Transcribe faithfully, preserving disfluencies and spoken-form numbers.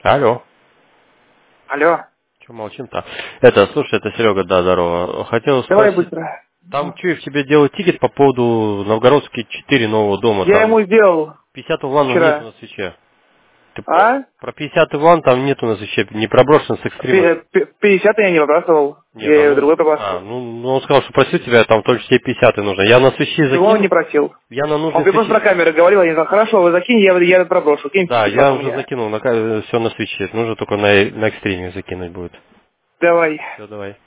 Алло. Алло. Че молчим-то? Это, слушай, это Серега, да, здорово. Хотел Давай спросить, быстро. там Чуев тебе делал тикет по поводу Новгородский четыре нового дома. Я Там ему сделал пятьдесят уланов нету вчера. на свече. Ты А? про пятьдесят улан там нету на свече, не проброшен с экстрима. Пи- пи- пятьдесят я не выбрасывал. Нет, Я а ее ну, другой а, пробрасывал. ну, ну, он сказал, что просил тебя, там только тебе пятьдесят нужно. Я на свечи Чего он не закинул, просил? я на Он нужной мне просто про свечи. камеры говорил, я не знаю, хорошо, вы закинь, я, я проброшу. Киньте Да, я потом уже мне. закинул, на, все на свече. Нужно только на, на экстриме закинуть будет. Давай. Все, давай.